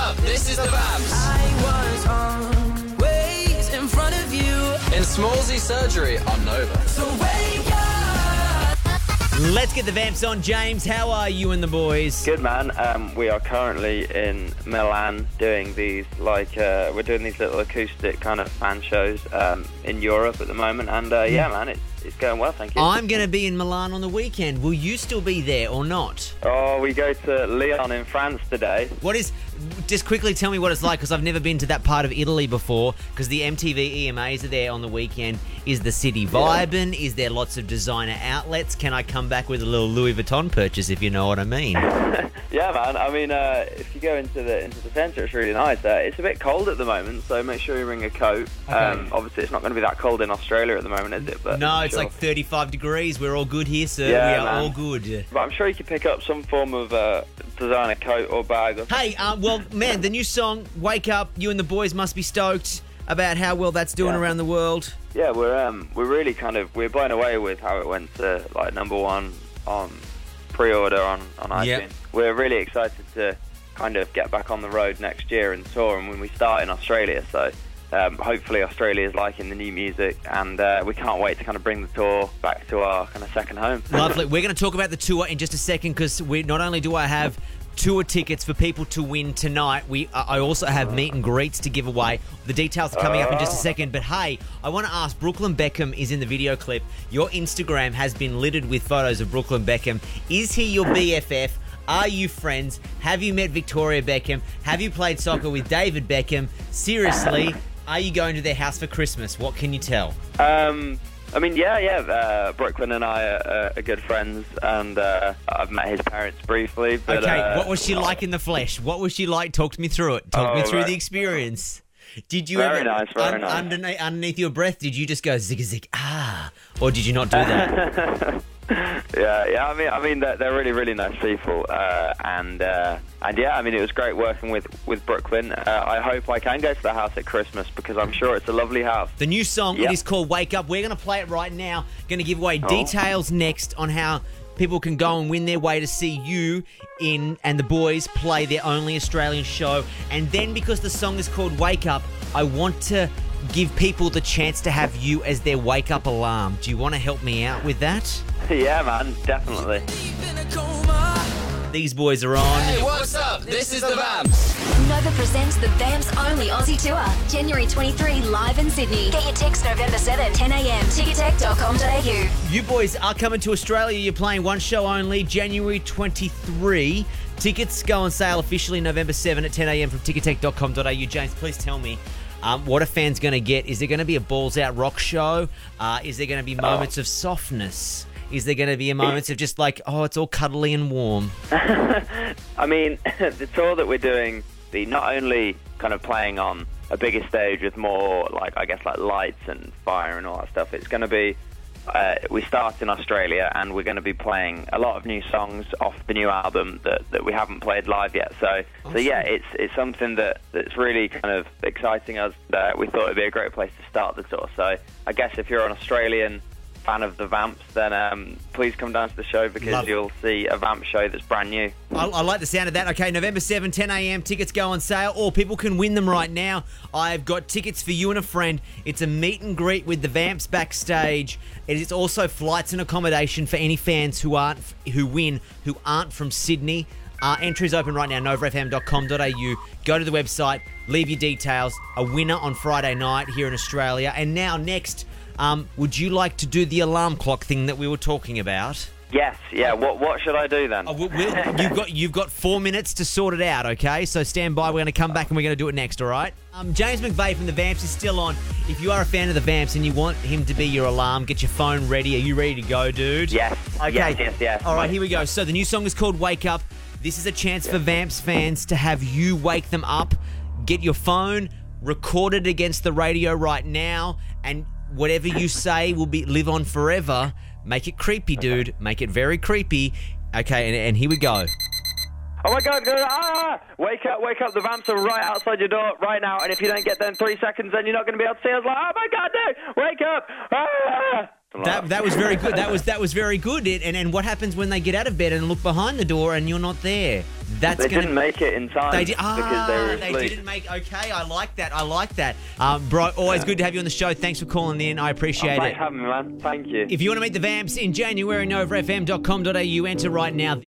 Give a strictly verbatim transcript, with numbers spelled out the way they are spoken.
up? This is the Vamps. I was always in front of you. In Smallsy Surgery on Nova. So wake up. Let's get the Vamps on. James, how are you and the boys? Good, man. Um, we are currently in Milan doing these, like, uh, we're doing these little acoustic kind of fan shows um, in Europe at the moment. And, uh, yeah, man, it's, it's going well, thank you. I'm going to be in Milan on the weekend. Will you still be there or not? Oh, we go to Lyon in France today. What is... Just quickly tell me what it's like, because I've never been to that part of Italy before, because the M T V E M As are there on the weekend. Is the city vibing? Yeah. Is there lots of designer outlets? Can I come back with a little Louis Vuitton purchase, if you know what I mean? Yeah, man. I mean, uh, if you go into the into the centre, it's really nice. Uh, it's a bit cold at the moment, so make sure you bring a coat. Okay. Um, obviously, it's not going to be that cold in Australia at the moment, is it? But no, it's sure. like thirty-five degrees. We're all good here, sir. Yeah, we are man. all good. But I'm sure you could pick up some form of uh, designer coat or bag. Or Hey, uh, well, man, the new song, Wake Up, you and the boys must be stoked about how well that's doing Yeah. around the world. Yeah, we're um we're really kind of we're blown away with how it went to like number one on pre-order on on iTunes. Yep. We're really excited to kind of get back on the road next year and tour, and when we start in Australia, so um, hopefully Australia is liking the new music, and uh, we can't wait to kind of bring the tour back to our kind of second home. Lovely. We're going to talk about the tour in just a second, because we not only do I have tour tickets for people to win tonight, we uh, I also have meet and greets to give away. The details are coming up in just a second. But hey, I want to ask, Brooklyn Beckham is in the video clip. Your Instagram has been littered with photos of Brooklyn Beckham. Is he your B F F? Are you friends? Have you met Victoria Beckham? Have you played soccer with David Beckham? Seriously, are you going to their house for Christmas? What can you tell? Um, I mean, yeah, yeah. Uh, Brooklyn and I are, are good friends, and uh, I've met his parents briefly. But, Okay, uh, what was she like in the flesh? What was she like? Talk me through it. Talk Oh, me through right. the experience. Did you Very ever, nice, very nice. Underneath, underneath your breath, did you just go zig zig ah, or did you not do that? yeah, yeah. I mean, I mean, they're, they're really, really nice people, uh, and uh, and yeah, I mean, it was great working with with Brooklyn. Uh, I hope I can go to the house at Christmas, because I'm sure it's a lovely house. The new song, Yeah. it is called Wake Up. We're going to play it right now. Going to give away Oh. details next on how people can go and win their way to see you in and the boys play their only Australian show. And then, because the song is called Wake Up, I want to give people the chance to have you as their wake up alarm. Do you want to help me out with that? Yeah, man, definitely. Deep in a coma. These boys are on. Hey, what's up? This is the Vamps. Nova presents the Vamps Only Aussie Tour, January twenty-third, live in Sydney. Get your tickets November seventh, ten a.m. ticketek dot com dot a u. You boys are coming to Australia. You're playing one show only, January twenty-third. Tickets go on sale officially November seventh at ten a.m. from ticketek dot com dot a u. James, please tell me, um, what are fans going to get? Is there going to be a balls-out rock show? Uh, is there going to be moments of softness? Is there going to be moments of just like, oh, it's all cuddly and warm? I mean, the tour that we're doing, the not only kind of playing on a bigger stage with more, like, I guess, like lights and fire and all that stuff, it's going to be, uh, we start in Australia, and we're going to be playing a lot of new songs off the new album that, that we haven't played live yet. So, so yeah, it's it's something that, that's really kind of exciting us. Uh, we thought it'd be a great place to start the tour. So I guess if you're an Australian fan of the Vamps, then um, please come down to the show, because Love it. you'll see a Vamp show that's brand new. I, I like the sound of that. Okay, November seventh, ten a.m. Tickets go on sale, or people can win them right now. I've got tickets for you and a friend. It's a meet and greet with the Vamps backstage. It is also flights and accommodation for any fans who aren't who win who aren't from Sydney. Uh, entries open right now, nova f m dot com dot a u. Go to the website, leave your details. A winner on Friday night here in Australia. And now next, um, would you like to do the alarm clock thing that we were talking about? Yes, yeah. What what should I do then? Oh, we'll, we'll, you've got you've got four minutes to sort it out, okay? So stand by. We're going to come back and we're going to do it next, all right? Um, James McVeigh from the Vamps is still on. If you are a fan of the Vamps and you want him to be your alarm, get your phone ready. Are you ready to go, dude? Yes. Okay. Yes, yes, yes. All right, here we go. So the new song is called Wake Up. This is a chance for Vamps fans to have you wake them up. Get your phone, record it against the radio right now, and whatever you say will be live on forever. Make it creepy, dude. Make it very creepy. Okay, and, and here we go. Oh my God! Ah! Wake up! Wake up! The Vamps are right outside your door right now, and if you don't get there in three seconds, then you're not going to be able to see us. Like, oh my God, no! Wake up! Ah! Something That like that was very good. That was that was very good. It, and and what happens when they get out of bed and look behind the door and you're not there? That's They gonna. didn't make it in time They did. Ah, because they were they asleep. didn't make. Okay, I like that. I like that. Um, bro, always good to have you on the show. Thanks for calling in. I appreciate Thanks it. for having me, man. Thank you. If you want to meet the Vamps in January, nova f m dot com dot a u. Enter right now.